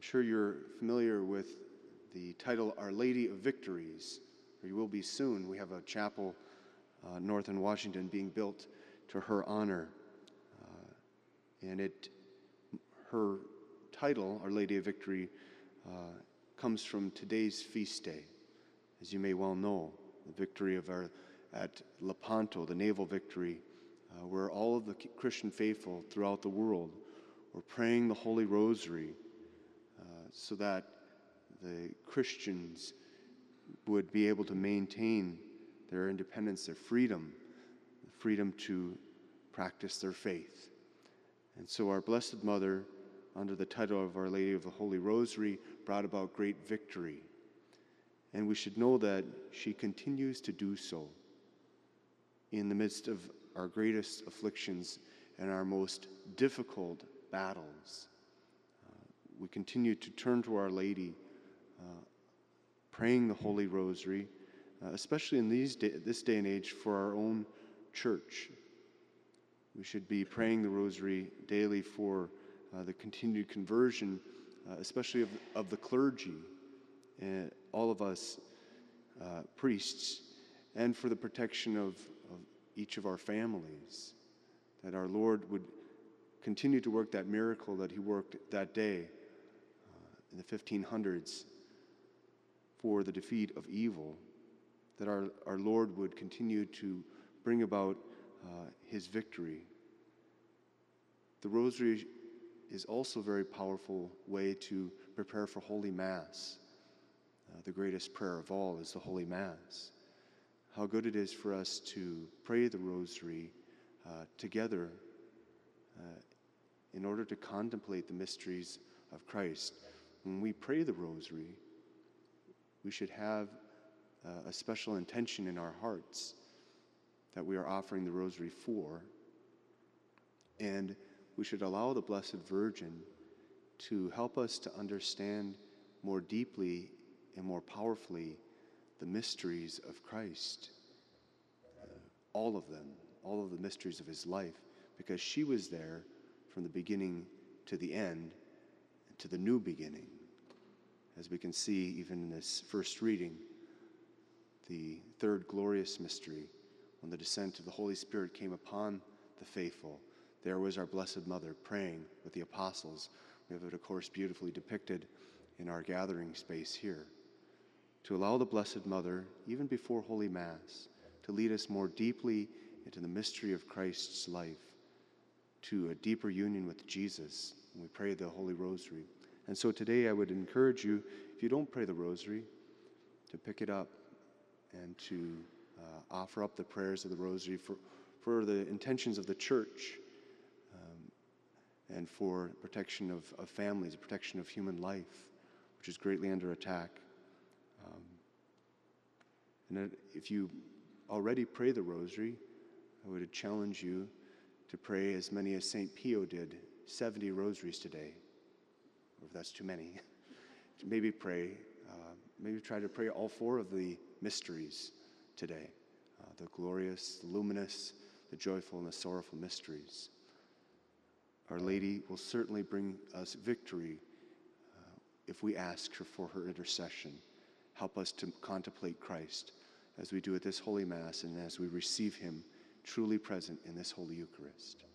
sure you're familiar with the title Our Lady of Victories, or you will be soon. We have a chapel north in Washington being built to her honor. And her title, Our Lady of Victory, comes from today's feast day. As you may well know, the victory at Lepanto, the naval victory, where all of the Christian faithful throughout the world were praying the Holy Rosary so that the Christians would be able to maintain their independence, their freedom, the freedom to practice their faith. And so our Blessed Mother, under the title of Our Lady of the Holy Rosary, brought about great victory. And we should know that she continues to do so in the midst of our greatest afflictions and our most difficult battles. We continue to turn to Our Lady, praying the Holy Rosary, especially in this day and age for our own church. We should be praying the Rosary daily for the continued conversion, especially of the clergy, and all of us priests, and for the protection of each of our families, that our Lord would continue to work that miracle that he worked that day in the 1500s for the defeat of evil, that our Lord would continue to bring about his victory. The Rosary is also a very powerful way to prepare for Holy Mass. The greatest prayer of all is the Holy Mass. How good it is for us to pray the Rosary together in order to contemplate the mysteries of Christ. When we pray the Rosary, we should have a special intention in our hearts that we are offering the Rosary for, and we should allow the Blessed Virgin to help us to understand more deeply and more powerfully the mysteries of Christ, all of them, all of the mysteries of his life, because she was there from the beginning to the end, and to the new beginning. As we can see even in this first reading, the third glorious mystery, when the descent of the Holy Spirit came upon the faithful, there was our Blessed Mother praying with the apostles. We have it, of course, beautifully depicted in our gathering space here. To allow the Blessed Mother, even before Holy Mass, to lead us more deeply into the mystery of Christ's life, to a deeper union with Jesus when we pray the Holy Rosary. And so today I would encourage you, if you don't pray the Rosary, to pick it up and to offer up the prayers of the Rosary for the intentions of the Church, and for protection of families, protection of human life, which is greatly under attack. And if you already pray the Rosary, I would challenge you to pray as many as St. Pio did, 70 rosaries today, or if that's too many. Maybe maybe try to pray all four of the mysteries today, the glorious, the luminous, the joyful, and the sorrowful mysteries. Our Lady will certainly bring us victory if we ask her for her intercession. Help us to contemplate Christ as we do at this Holy Mass and as we receive him truly present in this Holy Eucharist.